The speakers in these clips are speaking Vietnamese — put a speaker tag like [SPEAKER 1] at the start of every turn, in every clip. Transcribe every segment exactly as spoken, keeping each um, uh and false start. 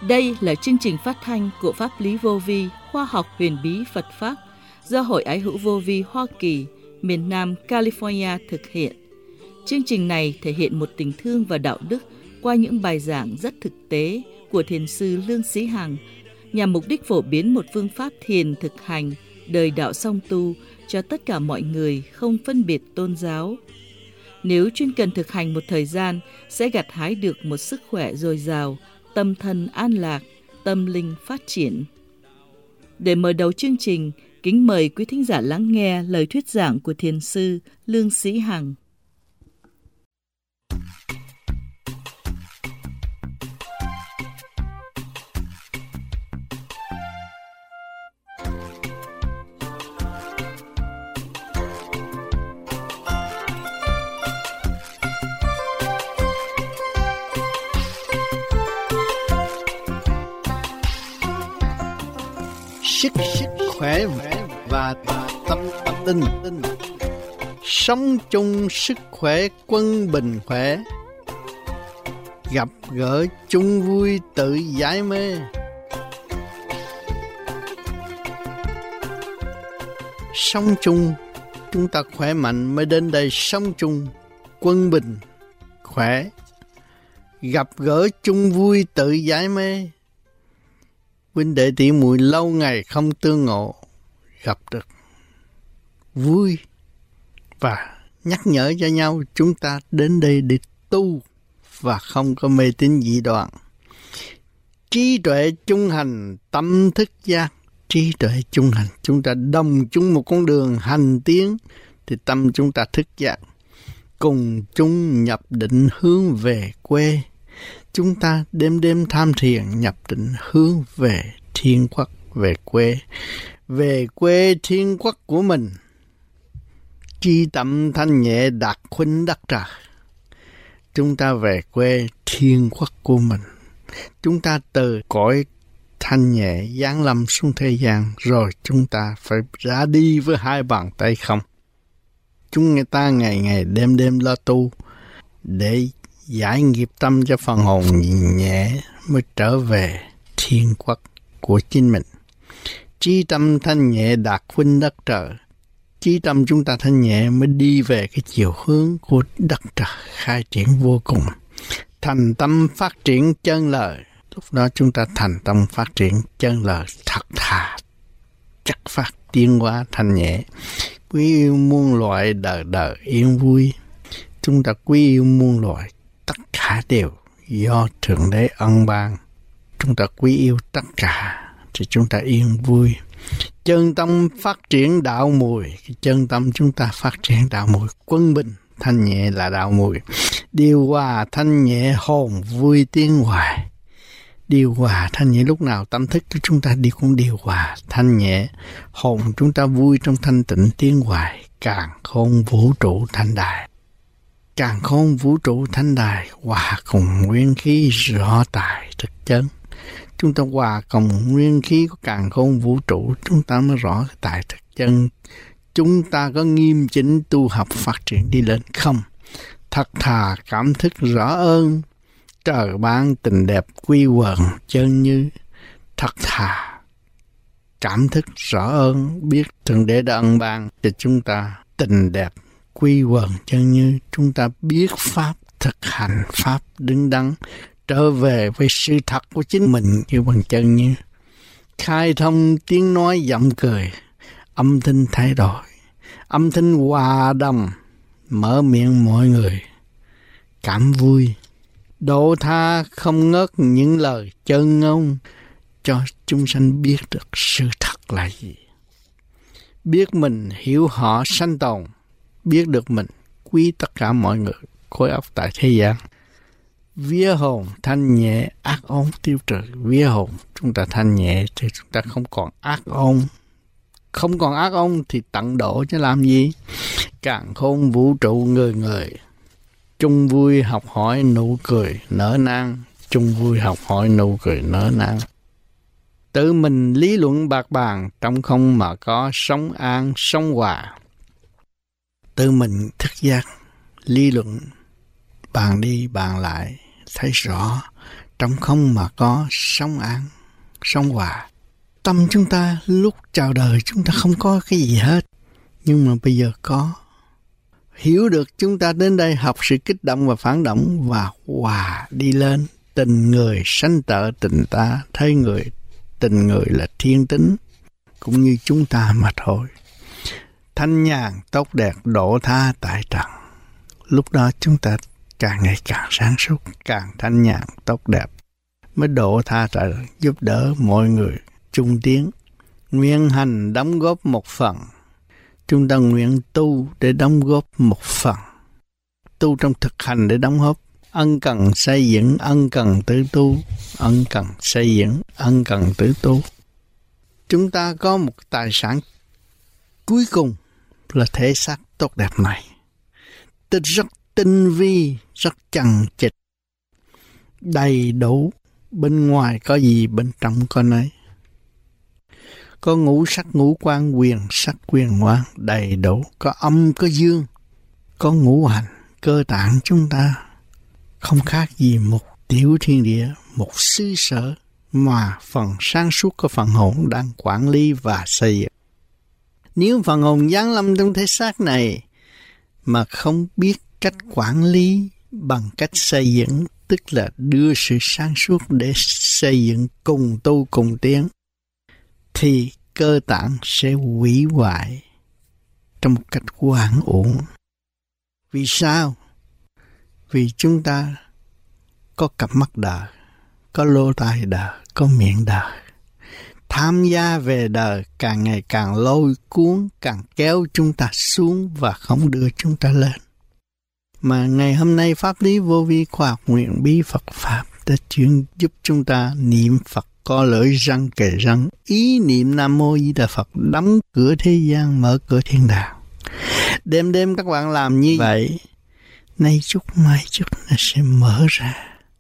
[SPEAKER 1] Đây là chương trình phát thanh của Pháp lý Vô Vi, khoa học huyền bí Phật Pháp do Hội Ái hữu Vô Vi Hoa Kỳ, miền Nam California thực hiện. Chương trình này thể hiện một tình thương và đạo đức qua những bài giảng rất thực tế của Thiền sư Lương Sĩ Hằng, nhằm mục đích phổ biến một phương pháp thiền thực hành, đời đạo song tu cho tất cả mọi người, không phân biệt tôn giáo. Nếu chuyên cần thực hành một thời gian, sẽ gặt hái được một sức khỏe dồi dào, tâm thân an lạc, tâm linh phát triển. Để mở đầu chương trình, kính mời quý thính giả lắng nghe lời thuyết giảng của Thiền sư Lương Sĩ Hằng.
[SPEAKER 2] Sức khỏe và tâm linh, sống chung sức khỏe quân bình khỏe, gặp gỡ chung vui tự giải mê. Sống chung, chúng ta khỏe mạnh mới đến đây sống chung, quân bình khỏe, gặp gỡ chung vui tự giải mê. Huynh đệ tỷ muội lâu ngày không tương ngộ, gặp được vui và nhắc nhở cho nhau chúng ta đến đây để tu và không có mê tín dị đoan. Trí tuệ chung hành, tâm thức giác. Trí tuệ chung hành, chúng ta đồng chung một con đường hành tiến thì tâm chúng ta thức giác. Cùng chung nhập định hướng về quê. Chúng ta đêm đêm tham thiền nhập định hướng về thiên quốc, về quê, về quê thiên quốc của mình. Chi tâm thanh nhẹ đạt khuynh đắc trời. Chúng ta về quê thiên quốc của mình. Chúng ta từ cõi thanh nhẹ giáng lâm xuống thế gian, rồi chúng ta phải ra đi với hai bàn tay không. Chúng ta ngày ngày đêm đêm lo tu để giải nghiệp tâm cho phần hồn nhẹ mới trở về thiên quốc của chính mình. Trí tâm thanh nhẹ đạt khuynh đắc trời. Trí tâm chúng ta thanh nhẹ mới đi về cái chiều hướng của đất trời khai triển vô cùng. Thành tâm phát triển chân lời. Lúc đó chúng ta thành tâm phát triển chân lời thật thà, chắc phát tiến hóa thanh nhẹ. Quý yêu muôn loại đời đời yên vui. Chúng ta quý yêu muôn loại, tất cả đều do Thượng Đế ân ban. Chúng ta quý yêu tất cả thì chúng ta yên vui. Chân tâm phát triển đạo mùi. Chân tâm chúng ta phát triển đạo mùi. Quân bình thanh nhẹ là đạo mùi. Điều hòa thanh nhẹ hồn vui tiến hoài. Điều hòa thanh nhẹ, lúc nào tâm thức của chúng ta đi cũng điều hòa thanh nhẹ. Hồn chúng ta vui trong thanh tịnh tiến hoài. Càn khôn vũ trụ thanh đài. Càn khôn vũ trụ thanh đài hòa cùng nguyên khí rõ tài thực chân. Chúng ta hòa cùng nguyên khí của càn khôn vũ trụ, chúng ta mới rõ tài thực chân. Chúng ta có nghiêm chỉnh tu học phát triển đi lên không? Thật thà cảm thức rõ ơn, trời ban tình đẹp quy quần chân như. Thật thà cảm thức rõ ơn, biết Thượng Đế đã ân ban cho chúng ta tình đẹp quy quần chân như. Chúng ta biết pháp thực hành, pháp đứng đắn, trở về với sự thật của chính mình như bằng chân như. Khai thông tiếng nói giọng cười, âm thanh thay đổi, âm thanh hòa đồng, mở miệng mọi người cảm vui. Độ tha không ngớt những lời chân ngôn, cho chúng sanh biết được sự thật là gì. Biết mình hiểu họ sanh tồn, biết được mình quý tất cả mọi người khối óc tại thế gian. Vía hồn thanh nhẹ, ác ôn tiêu trừ. Vía hồn chúng ta thanh nhẹ thì chúng ta không còn ác ôn. Không còn ác ôn thì tận độ chứ làm gì. Càn khôn vũ trụ người người, chung vui học hỏi nụ cười nở nang. Chung vui học hỏi nụ cười nở nang. Tự mình lý luận bạc bàn, trong không mà có sống an sống hòa. Tự mình thức giác lý luận, bàn đi bàn lại thấy rõ trong không mà có sống an, sống hòa. Tâm chúng ta lúc chào đời chúng ta không có cái gì hết, nhưng mà bây giờ có. Hiểu được chúng ta đến đây học sự kích động và phản động và hòa đi lên. Tình người sanh trợ tình ta, thấy người tình người là thiên tính, cũng như chúng ta mà thôi. Thanh nhàn tốt đẹp độ tha tại trần. Lúc đó chúng ta càng ngày càng sáng suốt, càng thanh nhàn tốt đẹp, mới độ tha tại giúp đỡ mọi người chung tiến. Nguyện hành đóng góp một phần. Chúng ta nguyện tu để đóng góp một phần. Tu trong thực hành để đóng góp. Ân cần xây dựng, ân cần tự tu. Ân cần xây dựng, ân cần tự tu. Chúng ta có một tài sản cuối cùng là thể xác tốt đẹp này. Tức rất tinh vi, rất chằng chịt, đầy đủ. Bên ngoài có gì, bên trong có nấy. Có ngũ sắc ngũ quan, quyền sắc quyền quan đầy đủ. Có âm có dương, có ngũ hành. Cơ tạng chúng ta không khác gì một tiểu thiên địa, một xứ sở mà phần sáng suốt của phần hồn đang quản lý và xây dựng. Nếu phần hồn giáng lâm trong thể xác này mà không biết cách quản lý bằng cách xây dựng, tức là đưa sự sáng suốt để xây dựng cùng tu cùng tiến, thì cơ tạng sẽ hủy hoại trong một cách oan uổng. Vì sao? Vì chúng ta có cặp mắt đời, có lỗ tai đời, có miệng đời. Tham gia về đời càng ngày càng lôi cuốn, càng kéo chúng ta xuống và không đưa chúng ta lên. Mà ngày hôm nay pháp lý vô vi khoa học nguyện bí Phật Pháp đã chuyển giúp chúng ta niệm Phật có lưỡi răng kề răng, ý niệm Nam Mô Di Đà Phật đóng cửa thế gian, mở cửa thiên đàng. Đêm đêm các bạn làm như vậy, nay chút mai chút nó sẽ mở ra.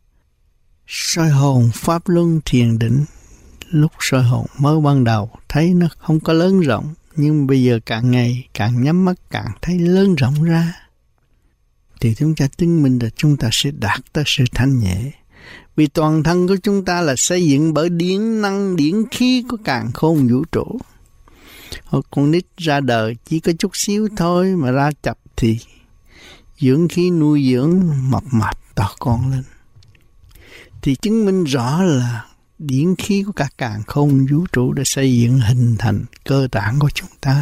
[SPEAKER 2] Soi hồn pháp luân thiền định, lúc soi hồn mới ban đầu thấy nó không có lớn rộng, nhưng bây giờ càng ngày càng nhắm mắt càng thấy lớn rộng ra. Thì chúng ta chứng minh là chúng ta sẽ đạt tới sự thanh nhẹ. Vì toàn thân của chúng ta là xây dựng bởi điển năng điển khí của càn khôn vũ trụ. Hồi con nít ra đời chỉ có chút xíu thôi mà ra chập thì dưỡng khí nuôi dưỡng mập mạp to con lên. Thì chứng minh rõ là điển khí của cả càn khôn vũ trụ đã xây dựng hình thành cơ tạng của chúng ta.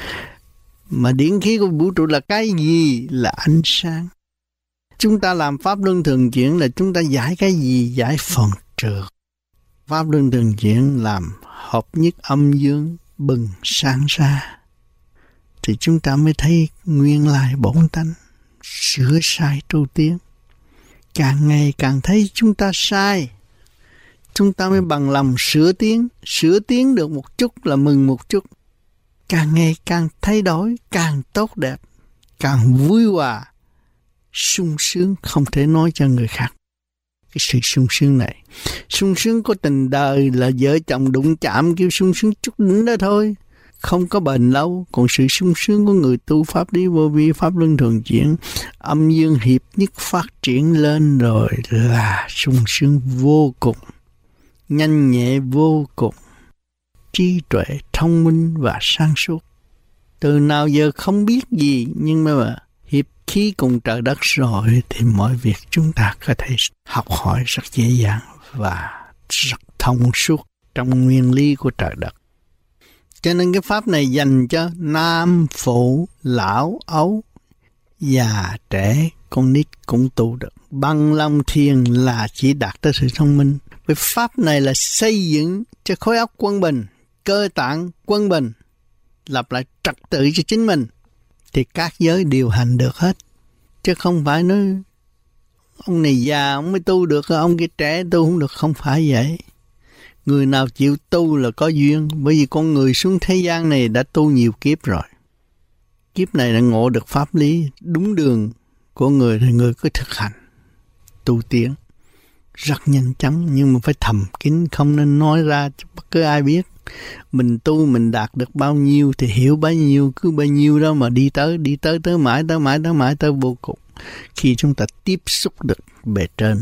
[SPEAKER 2] Mà điển khí của vũ trụ là cái gì? Là ánh sáng. Chúng ta làm pháp luân thường chuyển là chúng ta giải cái gì? Giải phần trượt. Pháp luân thường chuyển làm hợp nhất âm dương bừng sáng ra. Thì chúng ta mới thấy nguyên lai bổn tánh, sửa sai tu tiến. Càng ngày càng thấy chúng ta sai, chúng ta mới bằng lòng sửa tiến. Sửa tiến được một chút là mừng một chút. Càng ngày càng thay đổi, càng tốt đẹp, càng vui hòa, sung sướng không thể nói cho người khác. Cái sự sung sướng này, sung sướng của tình đời là vợ chồng đụng chạm kêu sung sướng chút đỉnh đó thôi, không có bền lâu. Còn sự sung sướng của người tu pháp lý vô vi, pháp luân thường chuyển, âm dương hiệp nhất phát triển lên rồi là sung sướng vô cùng, nhanh nhẹ vô cùng, trí tuệ, thông minh và sáng suốt. Từ nào giờ không biết gì, nhưng mà hiệp khí cùng trời đất rồi thì mọi việc chúng ta có thể học hỏi rất dễ dàng và rất thông suốt trong nguyên lý của trời đất. Cho nên cái pháp này dành cho nam phụ, lão ấu, già trẻ, con nít cũng tu được. Bằng lòng thiền là chỉ đạt tới sự thông minh. Vì pháp này là xây dựng cho khối óc quân bình, cơ tạng quân bình, lập lại trật tự cho chính mình, thì các giới điều hành được hết. Chứ không phải nói ông này già ông mới tu được, ông kia trẻ tu không được. Không phải vậy. Người nào chịu tu là có duyên. Bởi vì con người xuống thế gian này đã tu nhiều kiếp rồi. Kiếp này đã ngộ được pháp lý đúng đường của người, thì người cứ thực hành tu tiến rất nhanh chóng. Nhưng mà phải thầm kín, không nên nói ra cho bất cứ ai biết. Mình tu mình đạt được bao nhiêu thì hiểu bấy nhiêu, cứ bấy nhiêu đó mà đi tới, đi tới tới mãi, tới mãi, tới mãi, tới vô cùng. Khi chúng ta tiếp xúc được bề trên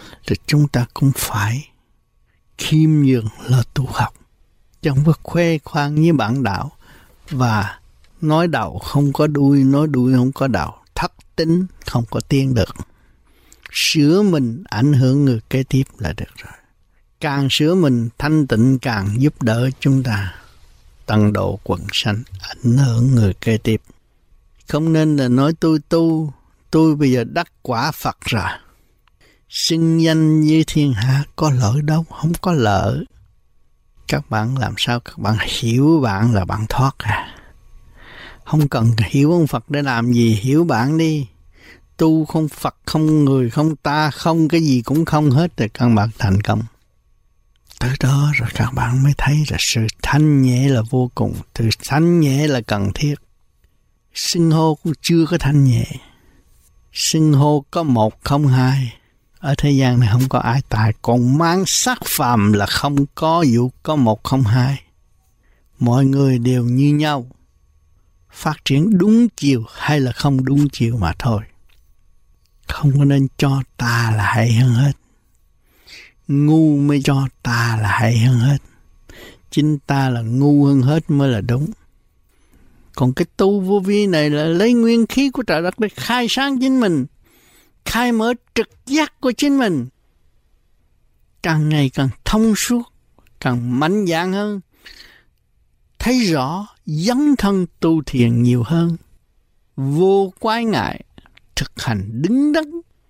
[SPEAKER 2] thì chúng ta cũng phải khiêm nhường là tu học. Chẳng có khoe khoang như bản đạo và nói đầu không có đuôi, nói đuôi không có đầu, thất tính không có tiến được. Sửa mình ảnh hưởng người kế tiếp là được rồi. Càng sửa mình thanh tịnh càng giúp đỡ chúng ta tăng độ quần sanh, ảnh hưởng người kế tiếp. Không nên là nói tôi tu, tôi bây giờ đắc quả Phật rồi. Xưng danh với thiên hạ có lợi đâu, không có lợi. Các bạn làm sao các bạn hiểu bạn là bạn thoát à? Không cần hiểu ông Phật để làm gì, hiểu bạn đi. Tu không Phật, không người, không ta, không cái gì cũng không hết thì các bạn thành công. Tới đó rồi các bạn mới thấy là sự thanh nhẹ là vô cùng, từ thanh nhẹ là cần thiết. Xưng hô cũng chưa có thanh nhẹ. Xưng hô có một không hai. Ở thế gian này không có ai tài, còn mang sắc phàm là không có vụ có một không hai. Mọi người đều như nhau. Phát triển đúng chiều hay là không đúng chiều mà thôi. Không có nên cho ta là hay hơn hết. Ngu mới cho ta là hay hơn hết. Chính ta là ngu hơn hết mới là đúng. Còn cái tu vô vi này là lấy nguyên khí của trời đất để khai sáng chính mình, khai mở trực giác của chính mình. Càng ngày càng thông suốt, càng mạnh dạn hơn, thấy rõ dấn thân tu thiền nhiều hơn, vô quái ngại, thực hành đứng đắn,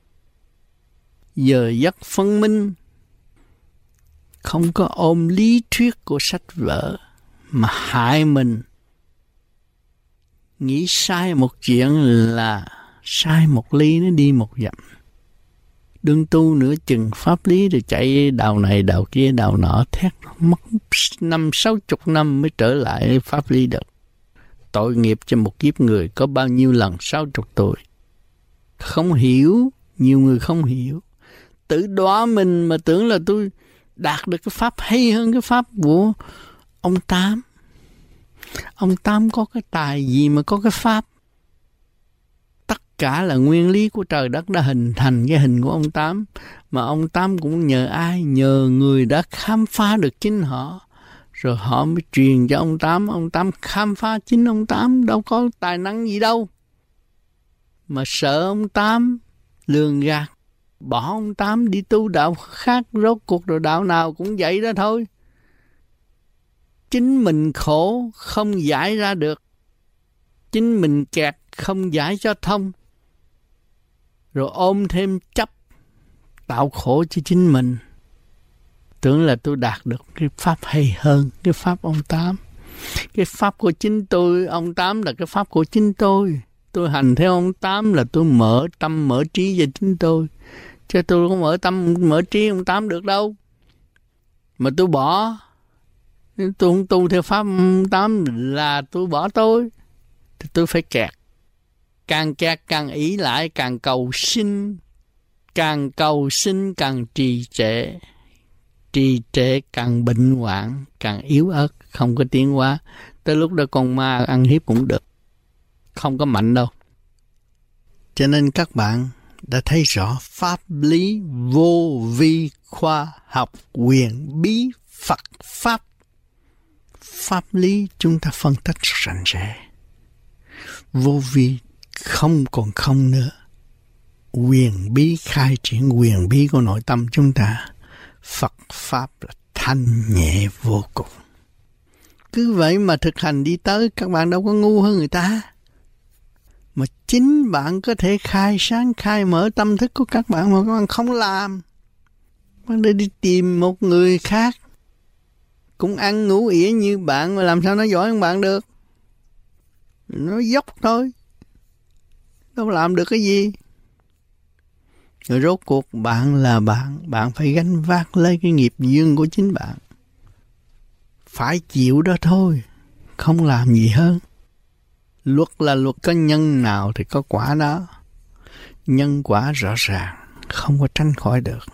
[SPEAKER 2] giờ giấc phân minh, không có ôm lý thuyết của sách vở mà hại mình. Nghĩ sai một chuyện là sai một ly nó đi một dặm. Đừng tu nửa chừng pháp lý rồi chạy đào này đào kia đào nọ, thét mất năm sáu chục năm mới trở lại pháp lý được. Tội nghiệp cho một kiếp người có bao nhiêu lần sáu chục tuổi. Không hiểu, nhiều người không hiểu. Tự đọa mình mà tưởng là tôi đạt được cái pháp hay hơn cái pháp của ông Tám. Ông Tám có cái tài gì mà có cái pháp? Tất cả là nguyên lý của trời đất đã hình thành cái hình của ông Tám. Mà ông Tám cũng nhờ ai? Nhờ người đã khám phá được chính họ. Rồi họ mới truyền cho ông Tám. Ông Tám khám phá chính ông Tám. Đâu có tài năng gì đâu. Mà sợ ông Tám lường gạt, bỏ ông Tám đi tu đạo khác. Rốt cuộc rồi đạo nào cũng vậy đó thôi. Chính mình khổ không giải ra được. Chính mình kẹt không giải cho thông. Rồi ôm thêm chấp, tạo khổ cho chính mình. Tưởng là tôi đạt được cái pháp hay hơn cái pháp ông Tám. Cái pháp của chính tôi, ông Tám là cái pháp của chính tôi. Tôi hành theo ông Tám là tôi mở tâm mở trí về chính tôi. Chứ tôi không mở tâm mở trí ông Tám được đâu. Mà tôi bỏ, tôi không tu theo pháp ông Tám là tôi bỏ tôi. Thì tôi phải kẹt. Càng kẹt càng ý lại, càng cầu sinh. Càng cầu sinh càng trì trệ. Trì trệ càng bệnh hoạn, càng yếu ớt, không có tiến hóa. Tới lúc đó con ma ăn hiếp cũng được. Không có mạnh đâu. Cho nên các bạn đã thấy rõ pháp lý vô vi khoa học quyền bí Phật Pháp. Pháp lý chúng ta phân tích rành rẽ. Vô vi không còn không nữa. Quyền bí khai triển quyền bí của nội tâm chúng ta. Phật Pháp là thanh nhẹ vô cùng. Cứ vậy mà thực hành đi tới, các bạn đâu có ngu hơn người ta. Mà chính bạn có thể khai sáng, khai mở tâm thức của các bạn mà các bạn không làm. Bạn để đi tìm một người khác cũng ăn ngủ ỉa như bạn mà làm sao nó giỏi hơn bạn được. Nó dốc thôi. Đâu làm được cái gì. Rồi rốt cuộc bạn là bạn, bạn phải gánh vác lấy cái nghiệp duyên của chính bạn. Phải chịu đó thôi, không làm gì hơn. Luật là luật, có nhân nào thì có quả đó. Nhân quả rõ ràng, không có tránh khỏi được.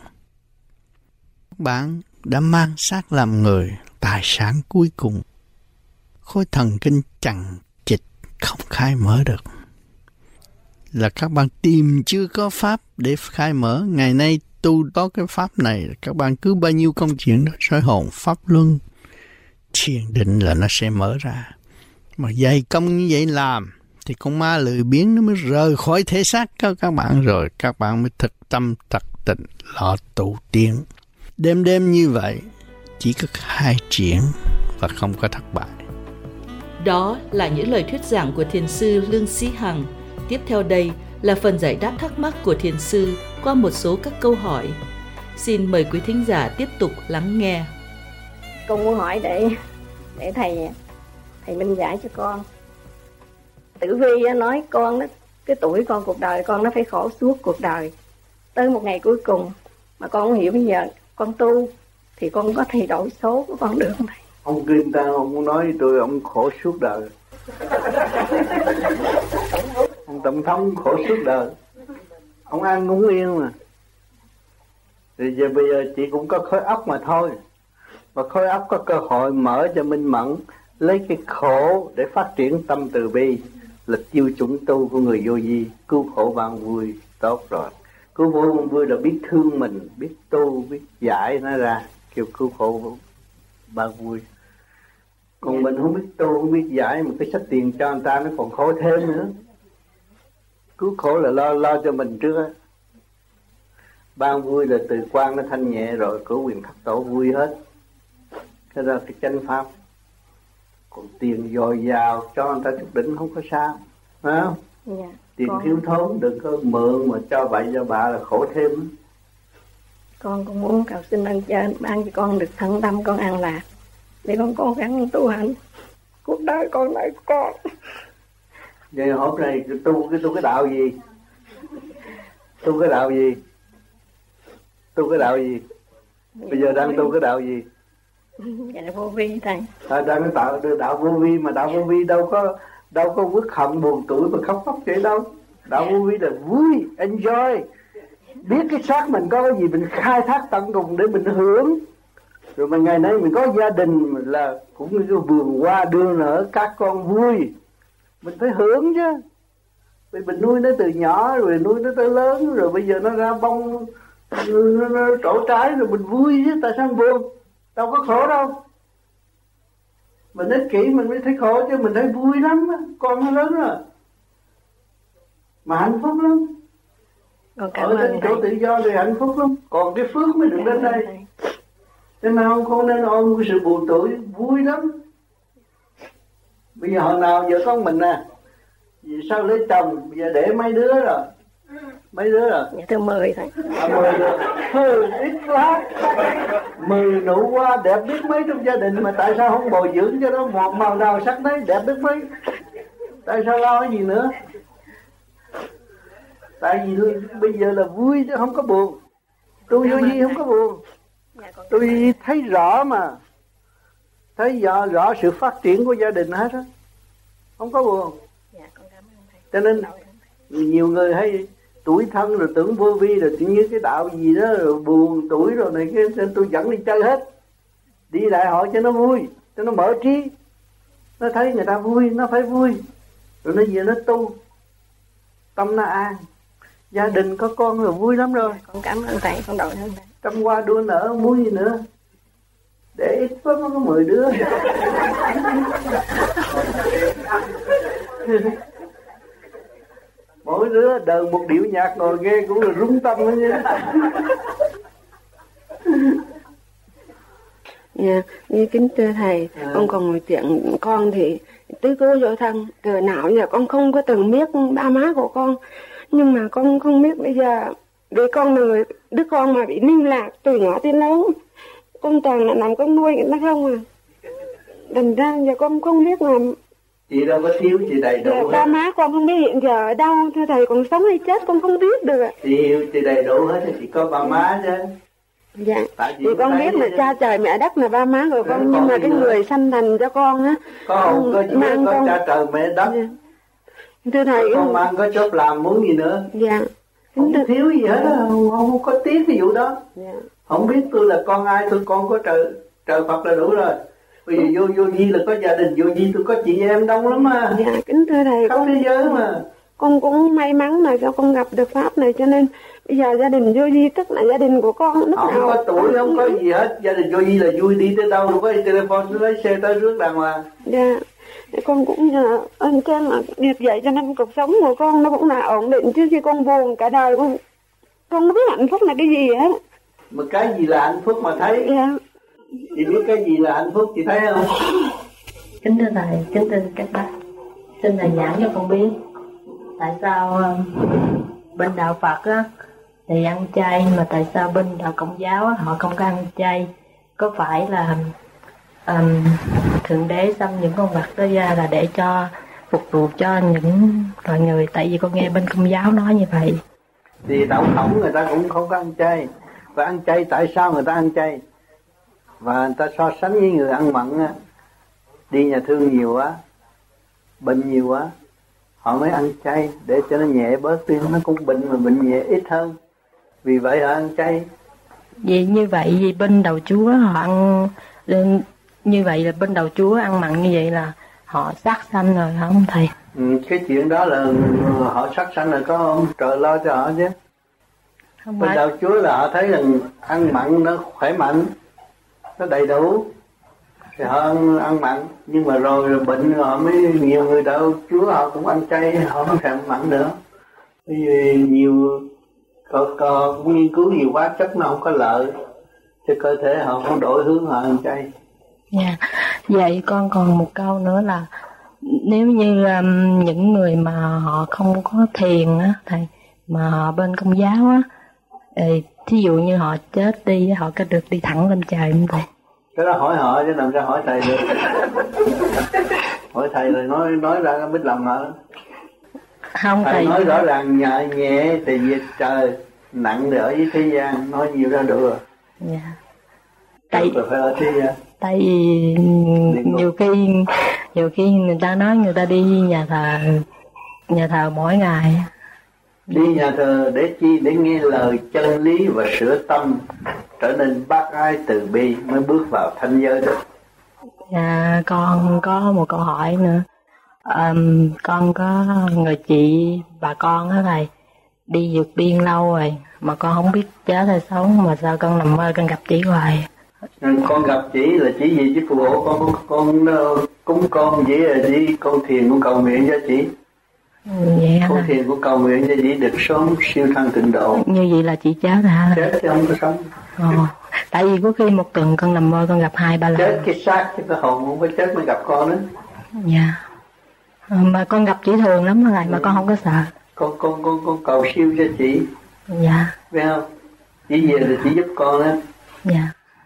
[SPEAKER 2] Bạn đã mang xác làm người, tài sản cuối cùng. Khối thần kinh chằng chịt, không khai mở được. Là các bạn tìm chưa có pháp để khai mở. Ngày nay tu đó cái pháp này, các bạn cứ bao nhiêu công chuyện đó, soi hồn, pháp luân, thiền định là nó sẽ mở ra. Mà dày công như vậy làm thì con ma lười biếng nó mới rời khỏi thể xác các các bạn, rồi các bạn mới thực tâm thật tịnh lo tu tiến. Đêm đêm như vậy chỉ có hai triển và không có thất bại.
[SPEAKER 1] Đó là những lời thuyết giảng của thiền sư Lương Sĩ Hằng. Tiếp theo đây là phần giải đáp thắc mắc của thiền sư qua một số các câu hỏi. Xin mời quý thính giả tiếp tục lắng nghe.
[SPEAKER 3] Con muốn hỏi để để thầy thầy minh giải cho con. Tử Vi nói con đó, cái tuổi con, cuộc đời con nó phải khổ suốt cuộc đời tới một ngày cuối cùng, mà con không hiểu bây giờ con tu thì con có thay đổi số của con được không thầy?
[SPEAKER 2] Ông kinh ta ông muốn nói với tôi ông khổ suốt đời. Ông tổng thống khổ suốt đời, ông ăn ngủ yên mà. Thì giờ bây giờ chị cũng có khối óc mà thôi, và khối óc có cơ hội mở cho minh mẫn, lấy cái khổ để phát triển tâm từ bi, là tiêu chuẩn tu của người vô vi, cứu khổ ban vui. Tốt rồi, cứu khổ ban vui là biết thương mình, biết tu, biết giải nó ra, kêu cứu khổ ban vui. Còn yeah. mình không biết tu, không biết giải, mà cái sách tiền cho người ta nó còn khổ thêm nữa. Cứu khổ là lo lo cho mình trước á. Ban vui là từ quan nó thanh nhẹ rồi, cửa quyền thất tổ vui hết. Cái đó cái chánh pháp. Còn tiền dồi dào cho người ta chút đỉnh không có sao, phải không?
[SPEAKER 3] Yeah.
[SPEAKER 2] Tiền
[SPEAKER 3] con...
[SPEAKER 2] thiếu thốn đừng có mượn mà cho bậy cho bạ là khổ thêm.
[SPEAKER 3] Con cũng muốn cầu xin ơn trên ban cho con được thân tâm con an lạc, để con cố gắng tu hành cuộc đời con lại của con.
[SPEAKER 2] Vậy hôm nay tu cái tu cái đạo gì? Tu cái đạo gì? Tu cái đạo gì? Bây giờ đang tu cái đạo gì?
[SPEAKER 3] Dạ là vô vi thầy.
[SPEAKER 2] À, đang tạo đạo vô vi, mà đạo vô vi đâu có đâu có uất hận buồn tuổi mà khóc khóc vậy đâu. Đạo vô vi là vui, enjoy. Biết cái xác mình có cái gì mình khai thác tận cùng để mình hưởng. Rồi mà ngày nay mình có gia đình là cũng như cái vườn hoa đưa nở các con vui, mình phải hưởng chứ. Vì mình nuôi nó từ nhỏ rồi nuôi nó tới lớn, rồi bây giờ nó ra bông nó, nó trổ trái rồi mình vui chứ, tại sao mình buồn? Đâu có khổ đâu. Mình ích kỷ mình mới thấy khổ, chứ mình thấy vui lắm á. Con nó lớn rồi mà hạnh phúc lắm. Ở đến chỗ tự do thì hạnh phúc lắm, còn cái phước mới được đến đây. Cho nên không, không nên ôm cái sự buồn tuổi, vui lắm. Bây giờ hồi nào vợ con mình nè, vì sao lấy chồng, bây giờ để mấy đứa rồi. Mấy đứa rồi?
[SPEAKER 3] Dạ thưa mười thôi.
[SPEAKER 2] À, mười rồi. Hừ, ít quá. Mười nụ hoa đẹp biết mấy trong gia đình, mà tại sao không bồi dưỡng cho nó một màu nào sắc đấy, đẹp biết mấy. Tại sao lo cái gì nữa? Tại vì bây giờ là vui chứ không có buồn. Tôi vô vi không có buồn. Tôi thấy rõ mà, thấy rõ, rõ sự phát triển của gia đình hết á, không có buồn. Cho nên nhiều người hay tuổi thân rồi tưởng vô vi rồi tự nhiên cái đạo gì đó rồi buồn tuổi rồi này kia, nên tôi dẫn đi chơi hết, đi đại hội cho nó vui, cho nó mở trí, nó thấy người ta vui nó phải vui, rồi nó về nó tu, tâm nó an, gia đình có con rồi vui lắm rồi.
[SPEAKER 3] Con cảm ơn thầy, con đội ơn thầy.
[SPEAKER 2] Trăm hoa đua nở muốn gì nữa, để ít quá nó có mười đứa. Mỗi đứa đờn một điệu nhạc ngồi nghe cũng là rung tâm đó nha.
[SPEAKER 4] Dạ, như kính thưa thầy, à. Con còn một chuyện, con thì tứ cố vô thân, từ nào giờ con không có từng biết ba má của con, nhưng mà con không biết bây giờ, vì con là người, đứa con mà bị lưu lạc từ nhỏ tới lớn, con toàn là nằm con nuôi người ta không à, thành ra giờ con không biết là
[SPEAKER 2] chị đâu có thiếu, chị đầy đủ.
[SPEAKER 4] Ba má con không biết hiện giờ ở đâu, thưa thầy, còn sống hay chết con không biết được.
[SPEAKER 2] Chị hiểu, chị đầy đủ hết, chị có ba má chứ.
[SPEAKER 4] Dạ, thì con biết là cha trời mẹ đất là ba má của con, nhưng mà cái người sanh thành cho con á,
[SPEAKER 2] con có mang có con... cha trời mẹ đất. Dạ.
[SPEAKER 4] Thưa thầy,
[SPEAKER 2] con mang có chốt làm muốn gì nữa.
[SPEAKER 4] Dạ.
[SPEAKER 2] Không thưa... thiếu gì hết, không, không có tiếc cái vụ đó. Dạ. Không biết tôi là con ai, tôi con có trời trời Phật là đủ rồi. Bây giờ vô vô vi là có gia đình, vô vi tôi có chị em đông lắm mà.
[SPEAKER 4] Dạ, kính thưa thầy,
[SPEAKER 2] khắp
[SPEAKER 4] con...
[SPEAKER 2] thế giới mà.
[SPEAKER 4] con cũng may mắn là cho con gặp được Pháp này, cho nên bây giờ gia đình Vô Vi tức là gia đình của con lúc
[SPEAKER 2] không
[SPEAKER 4] nào
[SPEAKER 2] có tuổi, không có gì hết. Gia đình Vô Vi là vui, đi tới đâu không có telephone cứ lấy xe tới rước đàng hoàng.
[SPEAKER 4] Dạ, con cũng nhờ ơn trên là việc vậy, cho nên cuộc sống của con nó cũng là ổn định, chứ khi con buồn cả đời con con không biết hạnh phúc là cái gì hết.
[SPEAKER 2] Mà cái gì là hạnh phúc mà thấy?
[SPEAKER 4] Dạ.
[SPEAKER 2] Chị biết cái gì là hạnh phúc, chị thấy không?
[SPEAKER 5] Kính thưa thầy, kính thưa các bác, xin thầy giảng cho con biết tại sao bên đạo Phật á thì ăn chay, mà tại sao bên đạo Công giáo á, họ không có ăn chay? Có phải là um, thượng đế xâm những con vật đó ra là để cho phục vụ cho những loài người? Tại vì con nghe bên Công giáo nói như vậy.
[SPEAKER 2] Thì tổng thống người ta cũng không có ăn chay. Và ăn chay tại sao người ta ăn chay? Và người ta so sánh với người ăn mặn á, đi nhà thương nhiều quá, bệnh nhiều quá, họ mới ăn chay để cho nó nhẹ bớt đi. Nó cũng bệnh mà bệnh nhẹ ít hơn, vì vậy họ ăn chay.
[SPEAKER 5] Vì như vậy vì bên đầu Chúa họ ăn như vậy, là bên đầu Chúa ăn mặn như vậy là họ sát sanh rồi hả không thầy?
[SPEAKER 2] Ừ, cái chuyện đó là họ sát sanh là có ông trời lo cho họ chứ. Không bên phải. Đầu Chúa là họ thấy rằng ăn mặn nó khỏe mạnh, nó đầy đủ thì họ ăn, ăn mặn. Nhưng mà rồi, rồi bệnh họ mới, nhiều người đạo Chúa họ cũng ăn chay, họ không thèm mặn nữa. Vì nhiều có, có nghiên cứu nhiều quá, chất nó không có lợi cho cơ thể, họ không đổi hướng họ ăn chay.
[SPEAKER 5] Dạ, yeah. Vậy con còn một câu nữa là nếu như um, những người mà họ không có thiền á thầy, mà họ bên Công giáo á, thì thí dụ như họ chết đi, họ có được đi thẳng lên trời không thầy?
[SPEAKER 2] Cái đó hỏi họ chứ làm sao hỏi thầy được. Hỏi thầy rồi nói nói ra biết lòng họ.
[SPEAKER 5] Không
[SPEAKER 2] thầy,
[SPEAKER 5] thầy
[SPEAKER 2] nói rõ ràng nhẹ nhẹ thì về trời, nặng thì ở dưới thế gian, nói nhiều ra được rồi.
[SPEAKER 5] Dạ. Tại
[SPEAKER 2] phải ở thế gian.
[SPEAKER 5] Tại vì nhiều khi nhiều khi người ta nói người ta đi nhà thờ nhà thờ mỗi ngày.
[SPEAKER 2] Đi nhà thờ để chi? Để nghe lời chân lý và sửa tâm, trở nên bác ái từ bi, mới bước vào thanh giới được.
[SPEAKER 5] Dạ, con có một câu hỏi nữa. Um, con có người chị bà con á thầy, đi vượt biên lâu rồi mà con không biết chết hay sống, mà sao con nằm mơ con gặp chị hoài.
[SPEAKER 2] Con gặp chị là chỉ gì chứ phụ hộ con, con, con cúng con vậy là chỉ con thiền con cầu nguyện cho chị.
[SPEAKER 5] Vậy
[SPEAKER 2] con thiền con cầu nguyện cho chị được sớm siêu thăng tịnh độ.
[SPEAKER 5] Như vậy là chị chết hả?
[SPEAKER 2] Chết chứ không có sống.
[SPEAKER 5] Ồ, tại vì có khi một tuần con nằm mơ con gặp hai ba lần.
[SPEAKER 2] Chết cái xác chứ cái hồn không có chết mới gặp con đó.
[SPEAKER 5] Dạ. À, mà con gặp chị thường lắm rồi, mà ừ. con không có sợ.
[SPEAKER 2] Con con con con cầu siêu cho chị.
[SPEAKER 5] Dạ.
[SPEAKER 2] Biết không? Chị về là chị giúp con đó.
[SPEAKER 5] Dạ.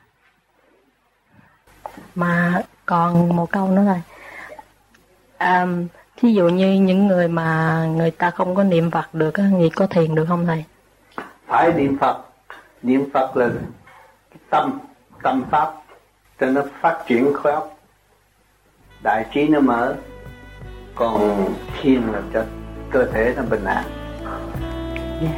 [SPEAKER 5] Mà còn một câu nữa thôi. À, thí dụ như những người mà người ta không có niệm Phật được á, thì có thiền được không thầy?
[SPEAKER 2] Phải niệm Phật. Niệm Phật là cái tâm, tâm pháp cho nó phát triển khối óc, đại trí nó mở. Còn thiền là cho cơ thể nó bình an.
[SPEAKER 5] Yeah.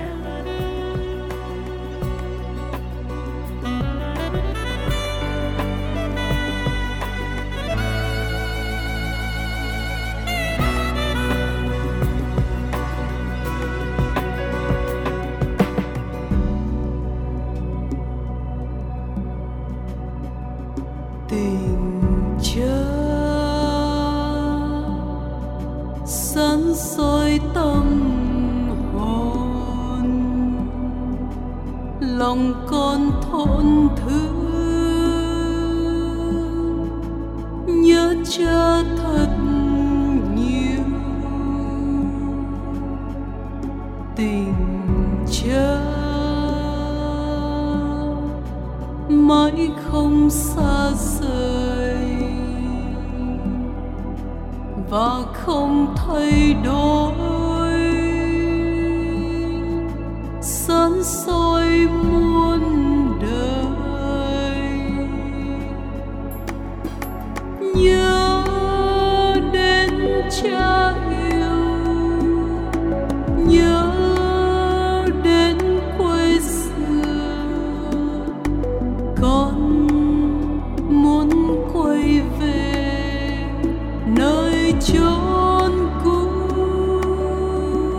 [SPEAKER 6] sân soi tâm hồn, lòng con thổn thức nhớ cha thật nhiều, tình cha mãi không xa rời và không thay đổi, sân soi muôn đời. Nhớ đến cha yêu, nhớ đến quê xưa, con muốn quay về nơi chốn cũ.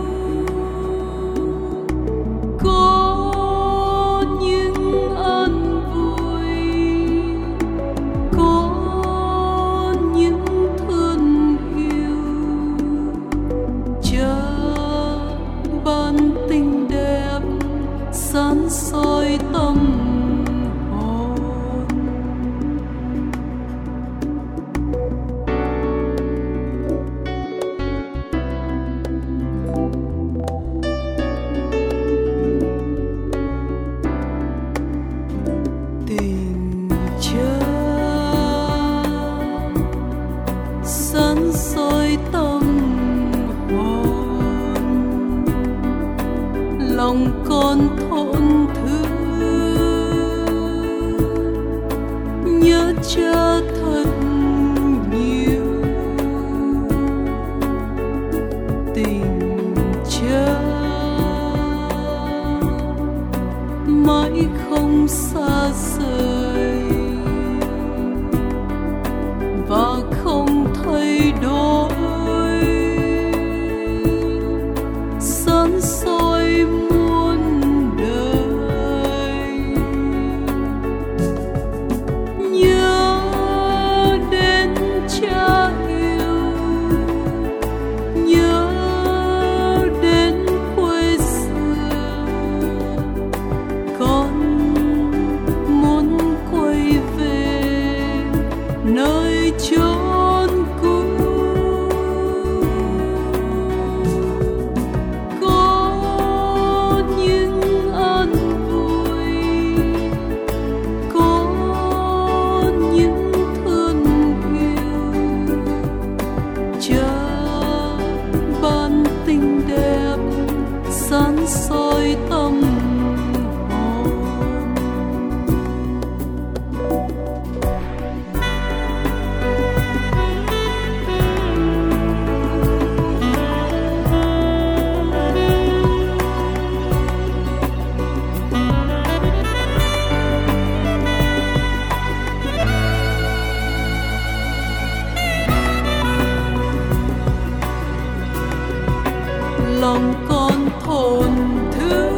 [SPEAKER 6] lòng con thổn thức,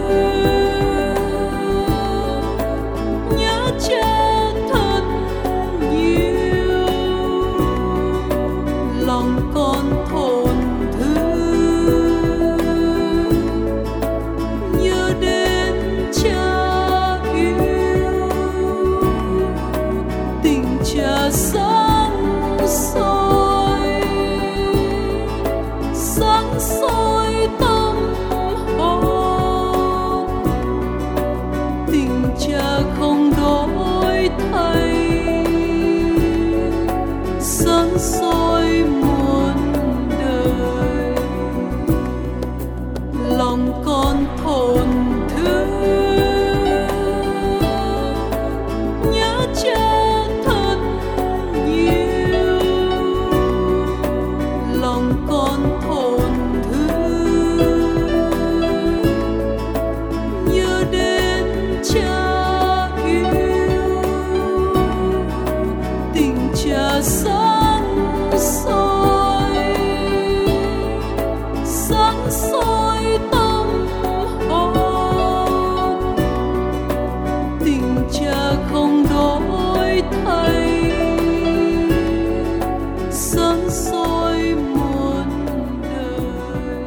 [SPEAKER 6] nhớ cha thật nhiều. Lòng con thổn thức, nhớ đến cha yêu. Tình cha sáng soi, sáng soi tâm hồn. Tình cha không đổi thay, sáng soi muôn đời. Lòng con thổn thức, nhớ cha thật nhiều. Lòng con thổn thức, nhớ đến cha yêu. Tình cha sáng soi, sáng soi tâm hồn. Tình cha không đổi thay, sáng soi muôn đời.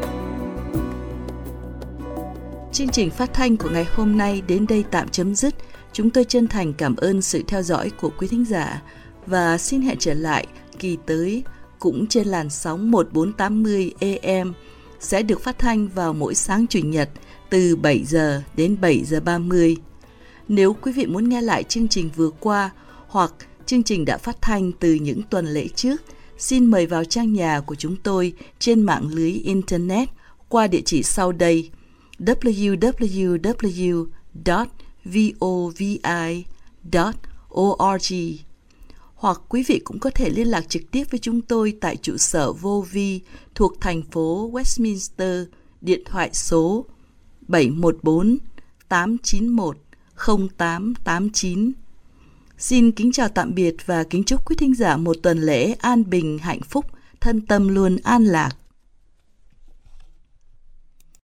[SPEAKER 1] Chương trình phát thanh của ngày hôm nay đến đây tạm chấm dứt. Chúng tôi chân thành cảm ơn sự theo dõi của quý thính giả và xin hẹn trở lại kỳ tới cũng trên làn sóng một nghìn bốn trăm tám mươi A M sẽ được phát thanh vào mỗi sáng Chủ nhật từ bảy giờ đến bảy giờ ba mươi. Nếu quý vị muốn nghe lại chương trình vừa qua hoặc chương trình đã phát thanh từ những tuần lễ trước, xin mời vào trang nhà của chúng tôi trên mạng lưới Internet qua địa chỉ sau đây: w w w chấm vovi chấm org. Hoặc quý vị cũng có thể liên lạc trực tiếp với chúng tôi tại trụ sở vô vi thuộc thành phố Westminster, điện thoại số bảy một bốn tám chín một không tám tám chín. Xin kính chào tạm biệt và kính chúc quý thính giả một tuần lễ an bình, hạnh phúc, thân tâm luôn an lạc.